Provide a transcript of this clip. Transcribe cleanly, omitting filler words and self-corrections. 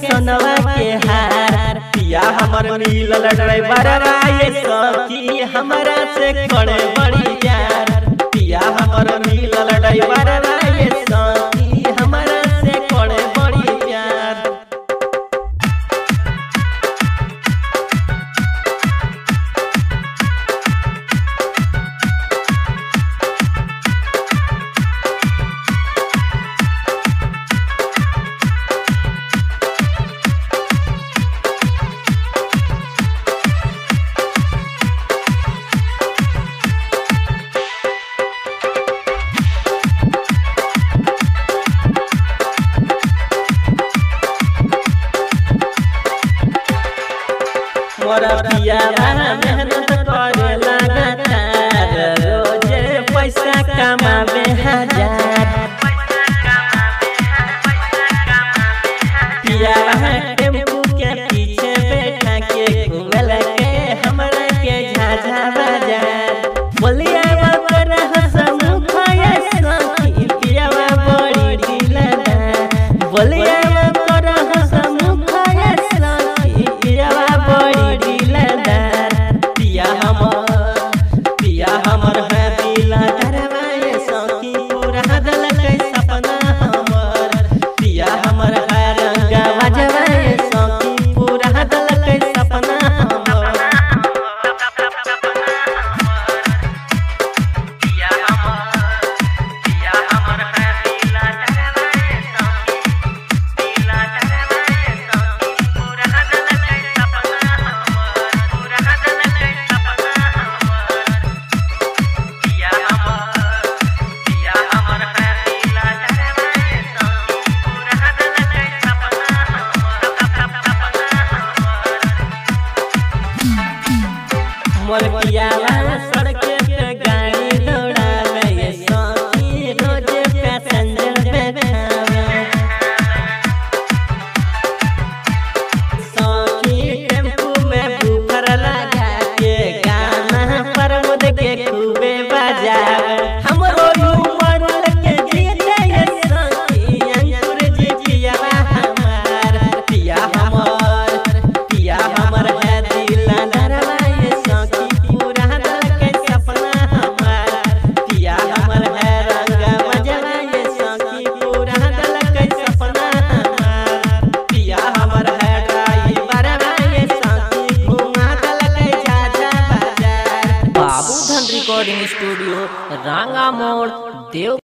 सोनवा के हार। पिया हमर मिलल ड्राइवर ये सखी हमरा से करे बड़ी प्यार। पिया हमर मिलल ड्राइवर ये सखी हमरा से करे बड़ी प्यार। मोरा पिया मेहनत करे लगातार, रोजे पैसा कमावे हजार। पिया टेम्पू के पीछे बैठा के घूमल के हमरा के झाझा बाजार। बोलिया पर हसमुख ये सखी पिया बड़ी दिलदार। बोलिया पर हसमुख ये सखी पिया बड़ी दिलदार। पिया हमर है दिलदार ये सखी पूरा दिल के सपना हमर। पिया हमर है रंगा बजवा ये सखी पूरा दिल के सपना हमर। पिया हमर है दिलदार ये सखी पूरा दिल के सपना हमर। पूरा दिल के सपना हमर। पिया हमर है दिलदार ये सखी पूरा दिल के सपना हमर। मोर पिया सड़के पे गाड़ी दौड़ावे ये सखी रोजे पैसेंजर बैठावे। सखी टेम्पू में बुफर लगा के गाना प्रमोद के खूबे बजावे। हमरो उमर के जीते ये सखी अंकुर जी पिया हमार। पिया हमर है दिलदार ये सखी पूरा दिल के सपना हमार। पिया हमर है रंगा बजवा ये सखी पूरा दिल के सपना हमार। पिया हमर है ड्राइवर ये सखी घुमा दिल के झाझा बाजार। बाबू धन रिकॉर्डिंग स्टूडियो रांगा मोड़ देव।